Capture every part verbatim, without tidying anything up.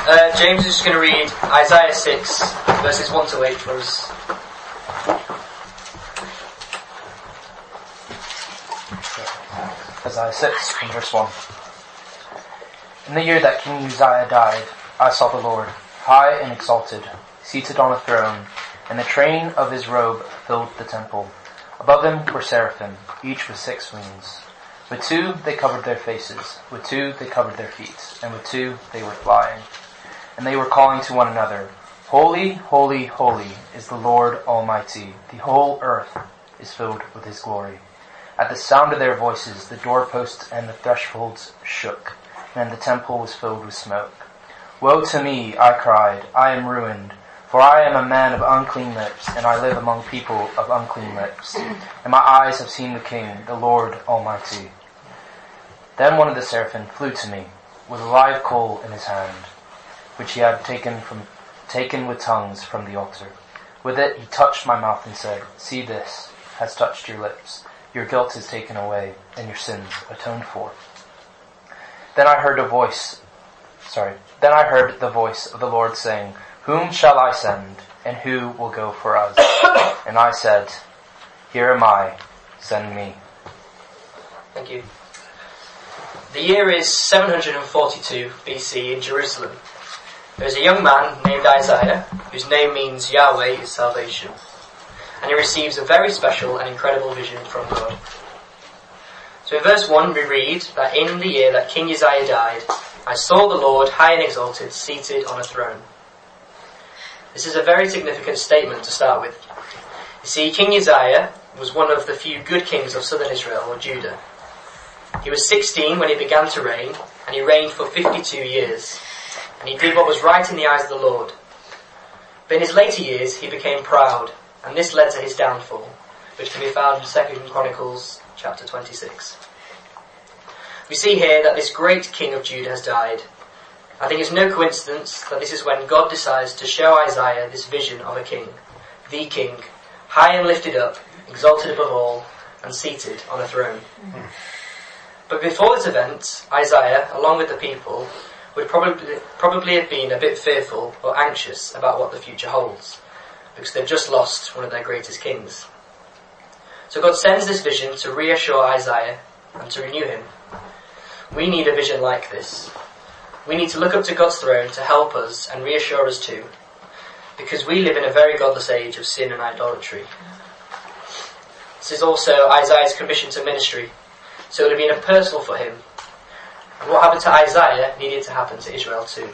Uh, James is just going to read Isaiah six, verses one to eight for us. Isaiah six, from verse one. In the year that King Uzziah died, I saw the Lord, high and exalted, seated on a throne, and the train of his robe filled the temple. Above him were seraphim, each with six wings. With two they covered their faces, with two they covered their feet, and with two they were flying. And they were calling to one another, Holy, holy, holy is the Lord Almighty. The whole earth is filled with his glory. At the sound of their voices, the doorposts and the thresholds shook, and the temple was filled with smoke. Woe to me, I cried, I am ruined, for I am a man of unclean lips, and I live among people of unclean lips. And my eyes have seen the King, the Lord Almighty. Then one of the seraphim flew to me, with a live coal in his hand, which he had taken from taken with tongues from the altar. With it he touched my mouth and said, See, this has touched your lips. Your guilt is taken away, and your sins atoned for. Then I heard a voice, sorry, then I heard the voice of the Lord saying, Whom shall I send, and who will go for us? And I said, Here am I, send me. Thank you. The year is seven hundred forty-two B C in Jerusalem. There is a young man named Isaiah, whose name means Yahweh is salvation. And he receives a very special and incredible vision from God. So in verse one we read that in the year that King Uzziah died, I saw the Lord high and exalted, seated on a throne. This is a very significant statement to start with. You see, King Uzziah was one of the few good kings of southern Israel, or Judah. He was sixteen when he began to reign, and he reigned for fifty-two years. And he did what was right in the eyes of the Lord. But in his later years he became proud, and this led to his downfall, which can be found in Second Chronicles chapter twenty-six. We see here that this great king of Judah has died. I think it's no coincidence that this is when God decides to show Isaiah this vision of a king, the king, high and lifted up, exalted above all, and seated on a throne. Mm-hmm. But before this event, Isaiah, along with the people, would probably probably have been a bit fearful or anxious about what the future holds, because they've just lost one of their greatest kings. So God sends this vision to reassure Isaiah and to renew him. We need a vision like this. We need to look up to God's throne to help us and reassure us too, because we live in a very godless age of sin and idolatry. This is also Isaiah's commission to ministry, so it would have been a personal for him. And what happened to Isaiah needed to happen to Israel too.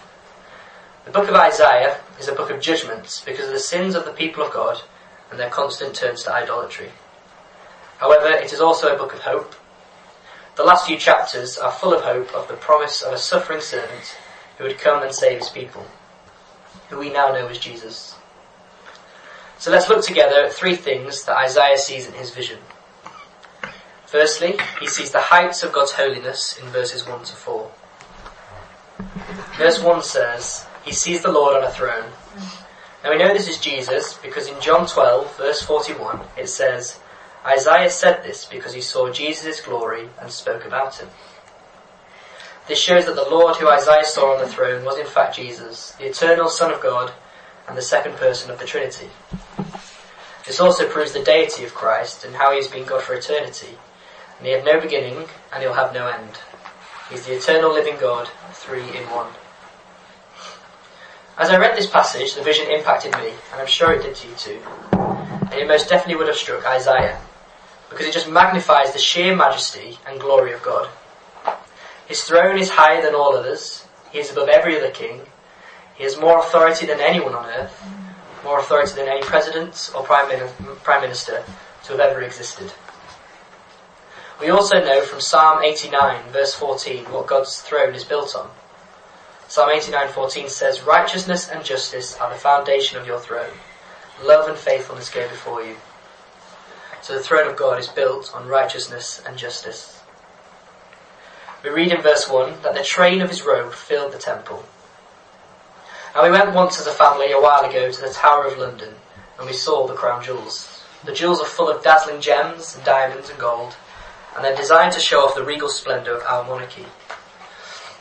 The book of Isaiah is a book of judgments because of the sins of the people of God and their constant turns to idolatry. However, it is also a book of hope. The last few chapters are full of hope of the promise of a suffering servant who would come and save his people, who we now know as Jesus. So let's look together at three things that Isaiah sees in his vision. Firstly, he sees the heights of God's holiness in verses one to four. Verse one says, he sees the Lord on a throne. Now we know this is Jesus because in John twelve, verse forty-one, it says, Isaiah said this because he saw Jesus' glory and spoke about him. This shows that the Lord who Isaiah saw on the throne was in fact Jesus, the eternal Son of God and the second person of the Trinity. This also proves the deity of Christ and how he has been God for eternity. And he had no beginning, and he'll have no end. He's the eternal living God, three in one. As I read this passage, the vision impacted me, and I'm sure it did to you too. And it most definitely would have struck Isaiah, because it just magnifies the sheer majesty and glory of God. His throne is higher than all others. He is above every other king. He has more authority than anyone on earth, more authority than any president or prime minister to have ever existed. We also know from Psalm eighty-nine, verse fourteen, what God's throne is built on. Psalm eighty-nine fourteen says, Righteousness and justice are the foundation of your throne. Love and faithfulness go before you. So the throne of God is built on righteousness and justice. We read in verse one that the train of his robe filled the temple. And we went once as a family a while ago to the Tower of London, and we saw the crown jewels. The jewels are full of dazzling gems and diamonds and gold, and they're designed to show off the regal splendour of our monarchy.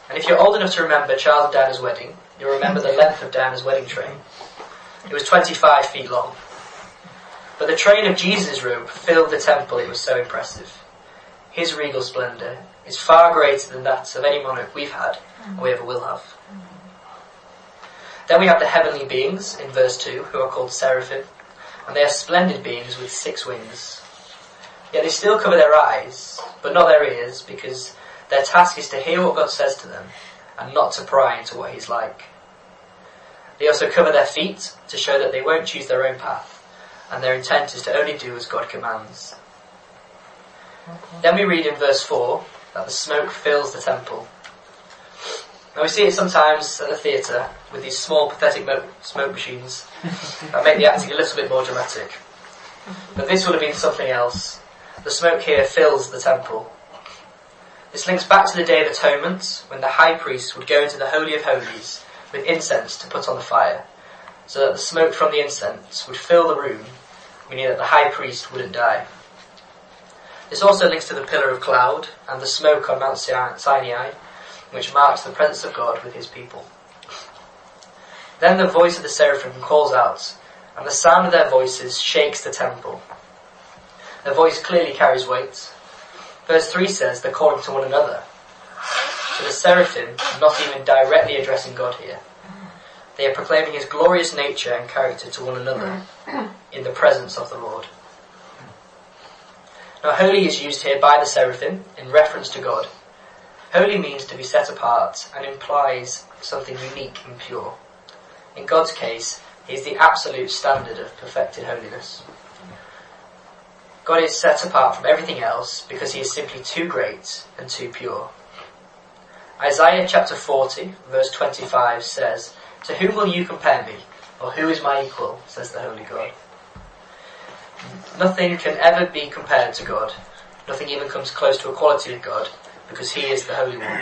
And if you're old enough to remember Charles and Diana's wedding, you'll remember the length of Diana's wedding train. It was twenty-five feet long. But the train of Jesus' robe filled the temple. It was so impressive. His regal splendour is far greater than that of any monarch we've had, or we ever will have. Then we have the heavenly beings, in verse two, who are called seraphim, and they are splendid beings with six wings. Yet they still cover their eyes, but not their ears, because their task is to hear what God says to them, and not to pry into what He's like. They also cover their feet, to show that they won't choose their own path, and their intent is to only do as God commands. Okay. Then we read in verse four, that the smoke fills the temple. Now we see it sometimes at the theatre with these small pathetic mo- smoke machines that make the acting a little bit more dramatic. But this would have been something else. The smoke here fills the temple. This links back to the Day of Atonement, when the high priest would go into the Holy of Holies with incense to put on the fire, so that the smoke from the incense would fill the room, meaning that the high priest wouldn't die. This also links to the pillar of cloud and the smoke on Mount Sinai, which marks the presence of God with His people. Then the voice of the seraphim calls out, and the sound of their voices shakes the temple. Their voice clearly carries weight. Verse three says they're calling to one another. So the seraphim are not even directly addressing God here. They are proclaiming His glorious nature and character to one another in the presence of the Lord. Now, holy is used here by the seraphim in reference to God. Holy means to be set apart and implies something unique and pure. In God's case, He is the absolute standard of perfected holiness. God is set apart from everything else because He is simply too great and too pure. Isaiah chapter forty, verse twenty-five says, "To whom will you compare me? Or who is my equal? Says the Holy God." Nothing can ever be compared to God. Nothing even comes close to equality with God, because He is the Holy One.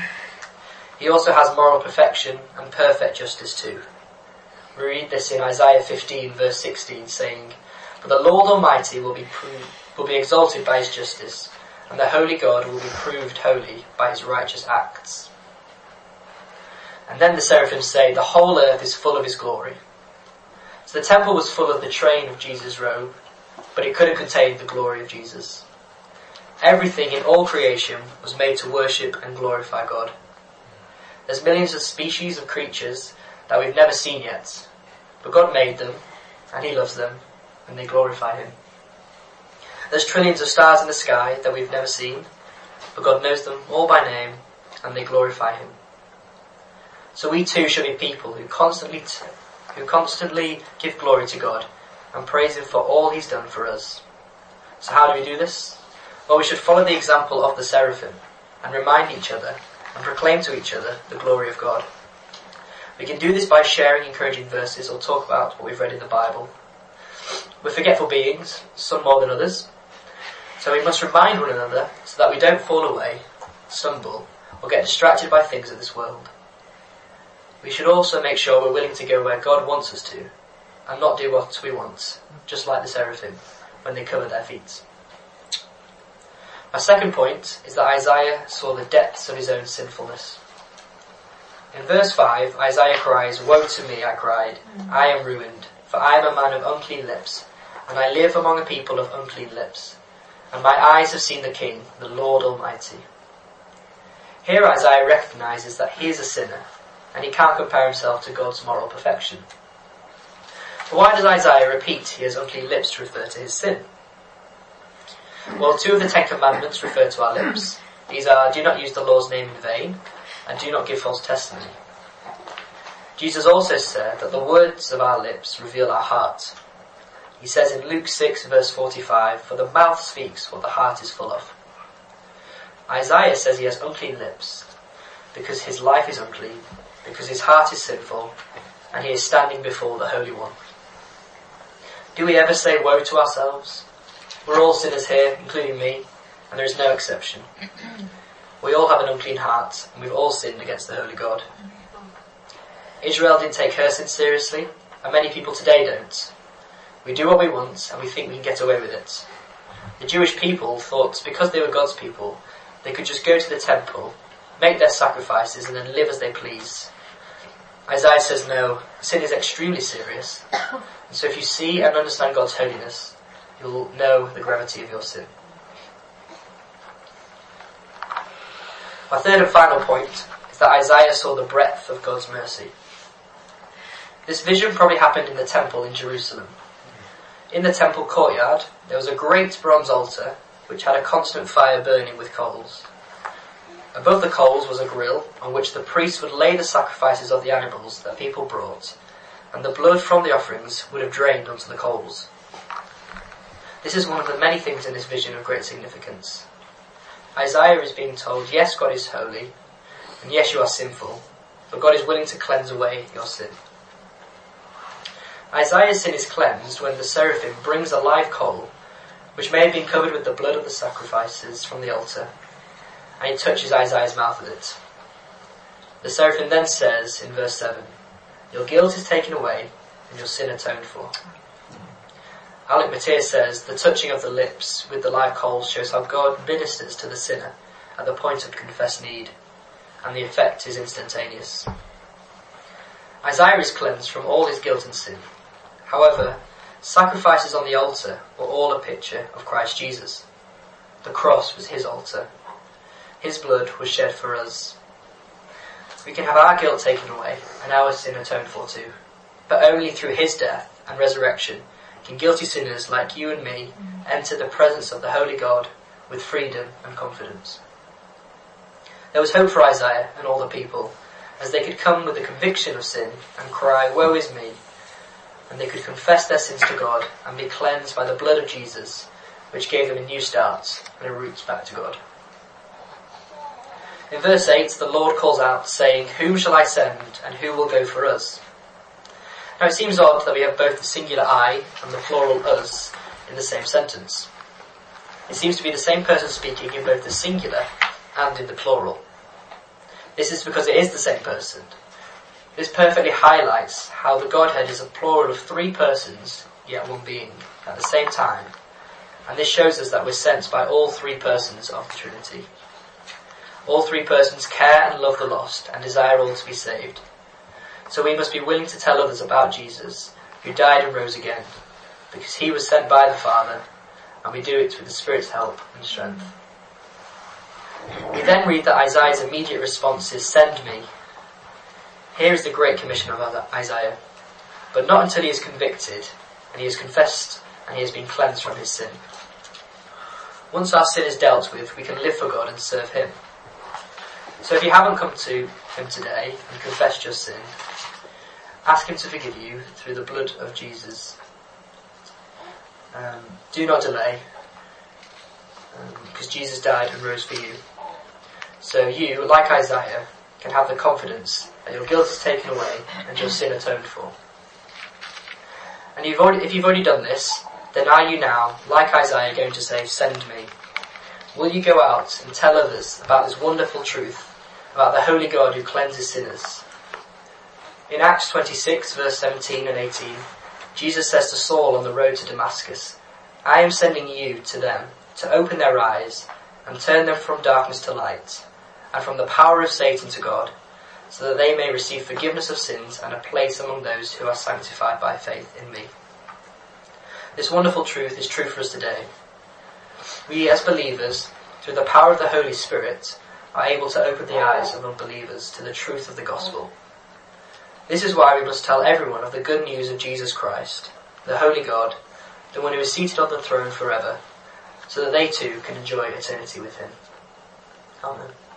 He also has moral perfection and perfect justice too. We read this in Isaiah fifteen, verse sixteen, saying, "But the Lord Almighty will be proved, will be exalted by His justice, and the Holy God will be proved holy by His righteous acts." And then the seraphim say, "The whole earth is full of His glory." So the temple was full of the train of Jesus' robe, but it couldn't contain the glory of Jesus. Everything in all creation was made to worship and glorify God. There's millions of species of creatures that we've never seen yet, but God made them, and He loves them, and they glorify Him. There's trillions of stars in the sky that we've never seen, but God knows them all by name, and they glorify Him. So we too shall be people who constantly, t- who constantly give glory to God and praise Him for all He's done for us. So how do we do this? Well, we should follow the example of the seraphim and remind each other and proclaim to each other the glory of God. We can do this by sharing encouraging verses or talk about what we've read in the Bible. We're forgetful beings, some more than others, so we must remind one another so that we don't fall away, stumble, or get distracted by things of this world. We should also make sure we're willing to go where God wants us to and not do what we want, just like the seraphim when they cover their feet. My second point is that Isaiah saw the depths of his own sinfulness. In verse five, Isaiah cries, "Woe to me," I cried, "I am ruined, for I am a man of unclean lips, and I live among a people of unclean lips, and my eyes have seen the King, the Lord Almighty." Here Isaiah recognises that he is a sinner, and he can't compare himself to God's moral perfection. But why does Isaiah repeat he has unclean lips to refer to his sin? Well, two of the Ten Commandments refer to our lips. These are, do not use the Lord's name in vain, and do not give false testimony. Jesus also said that the words of our lips reveal our heart. He says in Luke six, verse forty-five, "For the mouth speaks what the heart is full of." Isaiah says he has unclean lips because his life is unclean, because his heart is sinful, and he is standing before the Holy One. Do we ever say woe to ourselves? We're all sinners here, including me, and there is no exception. We all have an unclean heart, and we've all sinned against the Holy God. Israel didn't take her sin seriously, and many people today don't. We do what we want, and we think we can get away with it. The Jewish people thought because they were God's people, they could just go to the temple, make their sacrifices, and then live as they please. Isaiah says no, sin is extremely serious, and so if you see and understand God's holiness, you'll know the gravity of your sin. My third and final point is that Isaiah saw the breadth of God's mercy. This vision probably happened in the temple in Jerusalem. In the temple courtyard, there was a great bronze altar which had a constant fire burning with coals. Above the coals was a grill on which the priests would lay the sacrifices of the animals that people brought, and the blood from the offerings would have drained onto the coals. This is one of the many things in this vision of great significance. Isaiah is being told, yes, God is holy, and yes, you are sinful, but God is willing to cleanse away your sin. Isaiah's sin is cleansed when the seraphim brings a live coal, which may have been covered with the blood of the sacrifices from the altar, and he touches Isaiah's mouth with it. The seraphim then says in verse seven, your guilt is taken away and your sin atoned for. Alec Matthias says, the touching of the lips with the live coals shows how God ministers to the sinner at the point of confessed need, and the effect is instantaneous. Isaiah is cleansed from all his guilt and sin. However, sacrifices on the altar were all a picture of Christ Jesus. The cross was his altar. His blood was shed for us. We can have our guilt taken away and our sin atoned for too, but only through his death and resurrection can guilty sinners like you and me enter the presence of the Holy God with freedom and confidence. There was hope for Isaiah and all the people, as they could come with the conviction of sin and cry, woe is me, and they could confess their sins to God and be cleansed by the blood of Jesus, which gave them a new start and a route back to God. In verse eight, the Lord calls out, saying, whom shall I send, and who will go for us? Now it seems odd that we have both the singular I and the plural us in the same sentence. It seems to be the same person speaking in both the singular and in the plural. This is because it is the same person. This perfectly highlights how the Godhead is a plural of three persons, yet one being, at the same time. And this shows us that we're sent by all three persons of the Trinity. All three persons care and love the lost and desire all to be saved. So we must be willing to tell others about Jesus, who died and rose again, because he was sent by the Father, and we do it with the Spirit's help and strength. We then read that Isaiah's immediate response is, send me. Here is the great commission of Isaiah, but not until he is convicted, and he has confessed, and he has been cleansed from his sin. Once our sin is dealt with, we can live for God and serve him. So if you haven't come to him today and confessed your sin, ask him to forgive you through the blood of Jesus. Um, do not delay, um, because Jesus died and rose for you. So you, like Isaiah, can have the confidence that your guilt is taken away and your sin atoned for. And you've already, if you've already done this, then are you now, like Isaiah, going to say, send me? Will you go out and tell others about this wonderful truth, about the Holy God who cleanses sinners? In Acts twenty-six, verse seventeen and eighteen, Jesus says to Saul on the road to Damascus, I am sending you to them to open their eyes and turn them from darkness to light, and from the power of Satan to God, so that they may receive forgiveness of sins and a place among those who are sanctified by faith in me. This wonderful truth is true for us today. We as believers, through the power of the Holy Spirit, are able to open the eyes of unbelievers to the truth of the gospel. This is why we must tell everyone of the good news of Jesus Christ, the Holy God, the one who is seated on the throne forever, so that they too can enjoy eternity with him. Amen.